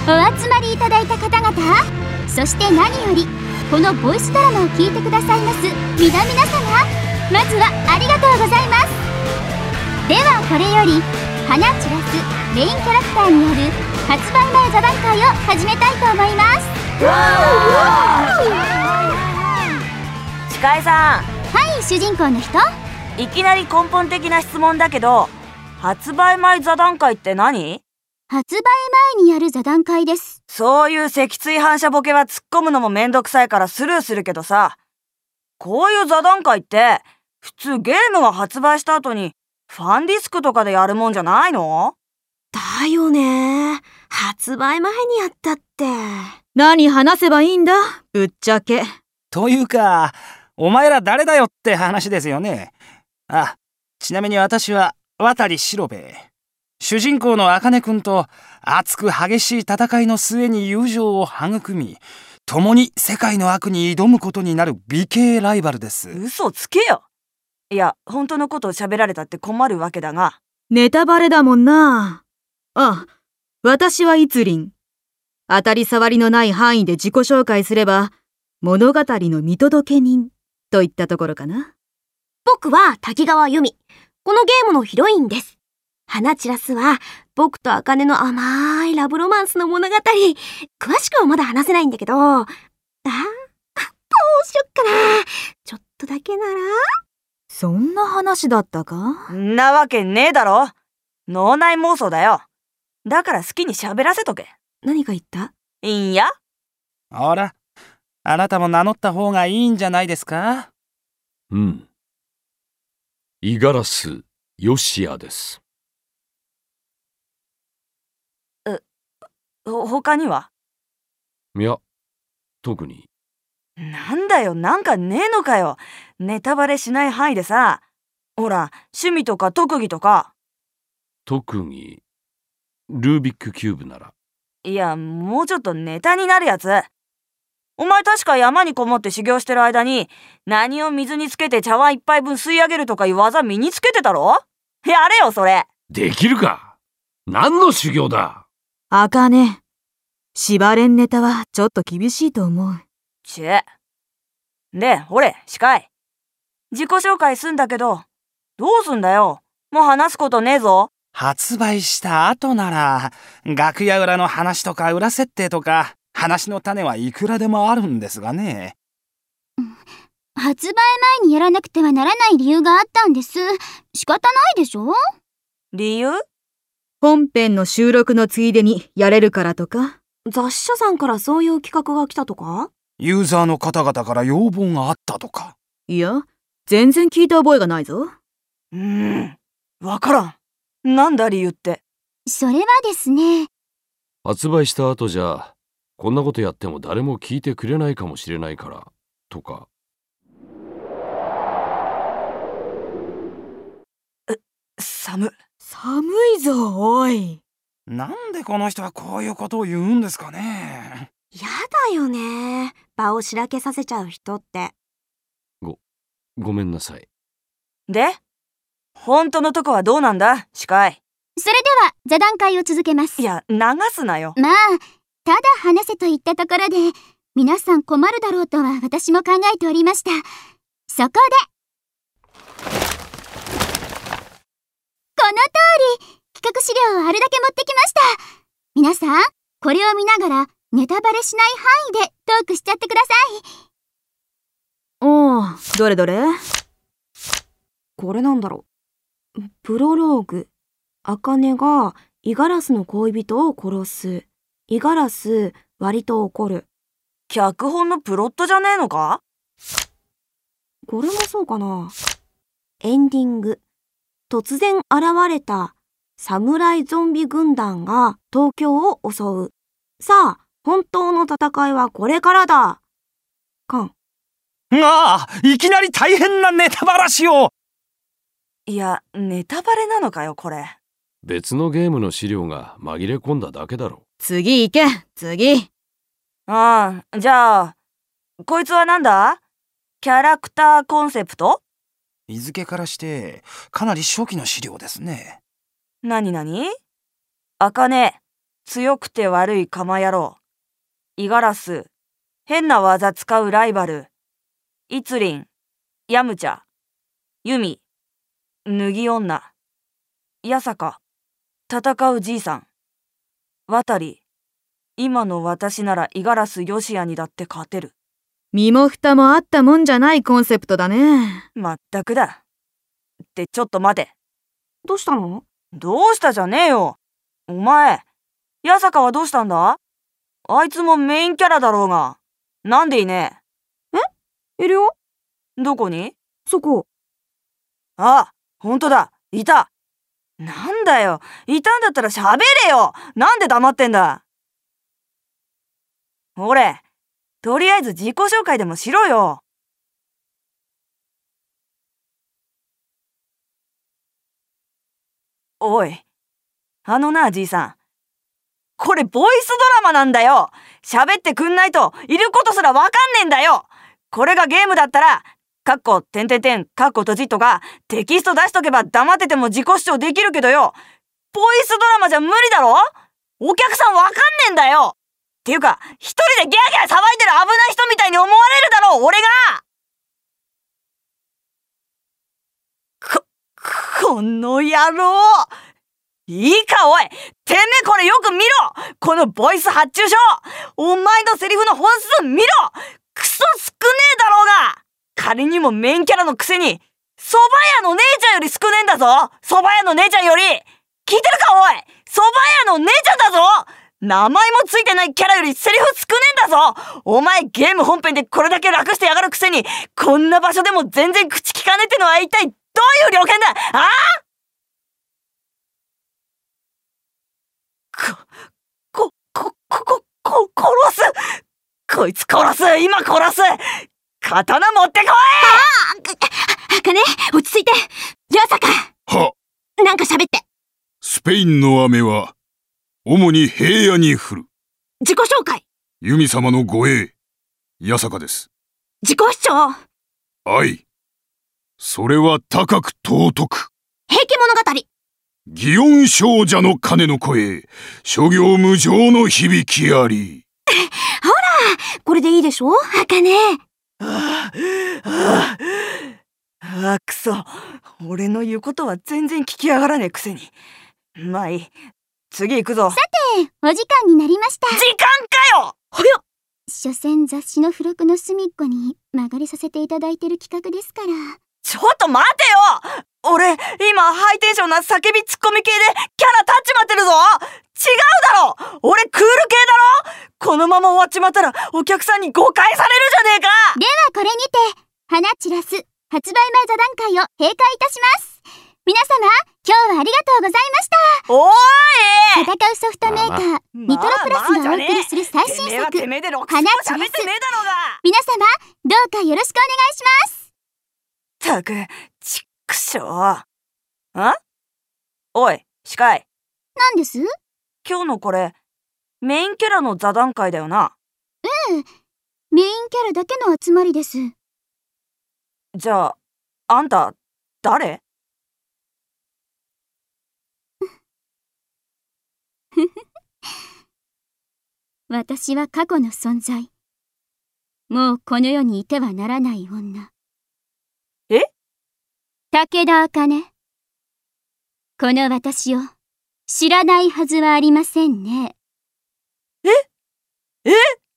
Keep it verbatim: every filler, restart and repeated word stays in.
お集まりいただいた方々、そして何よりこのボイスドラマを聞いてくださいます皆々様、まずはありがとうございます。ではこれより花散らすメインキャラクターによる発売前座談会を始めたいと思います。 司会さん。 はい、主人公の人。 いきなり根本的な質問だけど、発売前座談会って何？ 発売前にやる座談会です。 そういう脊椎反射ボケは突っ込むのもめんどくさいからスルーするけどさ、こういう座談会って普通ゲームが発売した後にファンディスクとかでやるもんじゃないの？ だよね。発売前にやったって。 何話せばいいんだ、ぶっちゃけ。 というか、お前ら誰だよって話ですよね。あ、ちなみに私は渡四郎兵衛。主人公の茜くんと熱く激しい戦いの末に友情を育み、共に世界の悪に挑むことになる美形ライバルです。 嘘つけよ。いや、本当のことを喋られたって困るわけだが。 ネタバレだもんな。あ、私はイツリン。当たり障りのない範囲で自己紹介すれば、物語の見届け人といったところかな。 僕は滝川由美。このゲームのヒロインです。花散らすは僕と茜の甘いラブロマンスの物語。詳しくはまだ話せないんだけど、あー、どうしよっかな。ちょっとだけなら。 そんな話だったか？ んなわけねえだろ。脳内妄想だよ。だから好きに喋らせとけ。 何が言った？ いいんや。 ほら、あなたも名乗った方がいいんじゃないですか？ うん。五十嵐義也です。 う、他には？ いや、特に。 なんだよ、なんかねえのかよ。ネタバレしない範囲でさ。ほら、趣味とか特技とか。 特技、ルービックキューブなら。 いや、もうちょっとネタになるやつ。お前確か山にこもって修行してる間に、何を水につけて茶碗一杯分吸い上げるとかいう技身につけてたろ？やれよ、それ。 できるか？何の修行だ？ 茜、縛れんネタはちょっと厳しいと思う。 ちぇ。で、ほれ、司会。自己紹介すんだけど、どうすんだよ。もう話すことねえぞ。 発売した後なら、楽屋裏の話とか裏設定とか、話の種はいくらでもあるんですがね。 発売前にやらなくてはならない理由があったんです。仕方ないでしょ？ 理由？ 本編の収録のついでにやれるからとか？ 雑誌社さんからそういう企画が来たとか？ ユーザーの方々から要望があったとか？ いや、全然聞いた覚えがないぞ。 うーん、わからん。なんだ理由って。 それはですね。 発売した後じゃ、こんなことやっても誰も聞いてくれないかもしれないから、とか。 う、寒。 寒いぞ、おい。 なんでこの人はこういうことを言うんですかね。 やだよね。場をしらけさせちゃう人って。 ご、ごめんなさい。 で、本当のとこはどうなんだ、司会。 それでは座談会を続けます。 いや、流すなよ。 まあ、ただ話せと言ったところで、皆さん困るだろうとは私も考えておりました。そこで、この通り、企画資料をあるだけ持ってきました。皆さん、これを見ながら、ネタバレしない範囲でトークしちゃってください。 おー、どれどれ？ これなんだろう。プロローグ。茜が五十嵐の恋人を殺す。五十嵐、割と怒る。 脚本のプロットじゃねえのか？ これもそうかな。エンディング。突然現れた侍ゾンビ軍団が東京を襲う。さあ、本当の戦いはこれからだ。カン。 ああ、いきなり大変なネタバラシを。 いや、ネタバレなのかよ、これ。 別のゲームの資料が紛れ込んだだけだろ。 次行け、次。 ああ、じゃあ、こいつはなんだ？キャラクターコンセプト？ 日付からしてかなり初期の資料ですね。 なになに？茜、 強くて悪い釜野郎、五十嵐、変な技使うライバル、いつりん、ヤムチャ、ユミ、脱ぎ女、八坂、戦うじいさん、渡り、今の私なら五十嵐よしやにだって勝てる。 身も蓋もあったもんじゃないコンセプトだね。 まったくだ。ってちょっと待て。 どうしたの？ どうしたじゃねえよ。お前、八坂はどうしたんだ？あいつもメインキャラだろうが。なんでいねえ？いるよ。 どこに？ そこ。 あ、ほんとだ。いた。なんだよ。いたんだったら喋れよ。なんで黙ってんだ。ほれ、とりあえず自己紹介でもしろよ。おい、あのな、じいさん。これボイスドラマなんだよ。喋ってくんないといることすらわかんねえんだよ。これがゲームだったら、カッコ、てんてんてん、カッコ閉じとか、テキスト出しとけば黙ってても自己主張できるけどよ。ボイスドラマじゃ無理だろ？お客さんわかんねえんだよ。っていうか、一人でギャーギャー騒いでる危ない人みたいに思われるだろう、俺が！こ、この野郎！いいか、おい！てめえこれよく見ろ！このボイス発注書！お前のセリフの本数見ろ！クソ少ねえだろうが！仮にもメインキャラのくせに、蕎麦屋の姉ちゃんより少ねえんだぞ！蕎麦屋の姉ちゃんより！聞いてるか、おい！蕎麦屋の姉ちゃんだぞ！名前もついてないキャラよりセリフ少ねえんだぞ！お前ゲーム本編でこれだけ楽してやがるくせに、こんな場所でも全然口聞かねえってのは一体どういう了見だ！ああ！こ、こ、こ、こ、こ、殺す！こいつ殺す！今殺す！刀持ってこい！ああかね、落ち着いて。八坂！ は！ なんか喋って。 スペインの雨は、主に平野に降る。 自己紹介。 弓様の護衛、八坂です。 自己主張。 愛。それは高く尊く。 平家物語。 祇園少女の鐘の声、諸行無常の響きあり。 ほら、これでいいでしょ、あかね。 ああ、ああ、くそ。俺の言うことは全然聞き上がらねえくせに。まあいい。次行くぞ。 さて、お時間になりました。 時間かよ！ はやっ！ 所詮雑誌の付録の隅っこに曲がりさせていただいてる企画ですから。 ちょっと待てよ！俺、今ハイテンションな叫びツッコミ系でキャラ立っちまってるぞ！違うだろ！俺クール系だろ！このまま終わっちまったらお客さんに誤解されるじゃねえか！ ではこれにて、花散らす発売前座談会を閉会いたします。皆様、今日はありがとうございました。 おーい！ 戦うソフトメーカー、ニトロプラスがお送りする最新作、花散らす。皆様、どうかよろしくお願いします。 ったく、ちっくしょう。あ？おい、司会。 何です？ 今日のこれ、メインキャラの座談会だよな。 ええ、メインキャラだけの集まりです。 じゃあ、あんた、誰？ 私は過去の存在。もうこの世にいてはならない女。 え？ 武田茜。この私を知らないはずはありませんね。 え？え？